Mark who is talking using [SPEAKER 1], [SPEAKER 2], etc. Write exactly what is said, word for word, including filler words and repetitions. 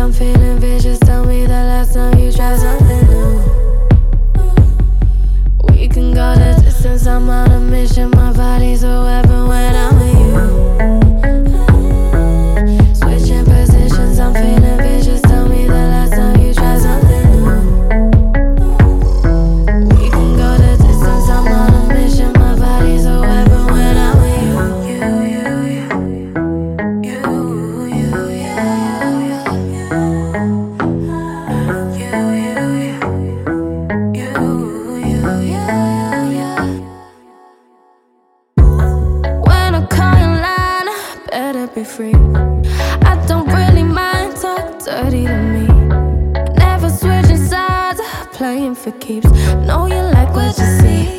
[SPEAKER 1] I'm feeling vicious. Tell me the last time you tried something new. We can go the distance, I'm on a mission. My body's a weapon when I'm with you. Switching positions, I'm feeling vicious. Tell me the last time you tried something new. We can go the distance, I'm on a mission. My body's a weapon when I'm with you. You, you, you, you, you, yeah, yeah, yeah. You, you, you, you, yeah, yeah. When I call your line, better be free. I don't really mind, talk dirty to me. Never switching sides, playing for keeps. Know you like what you see.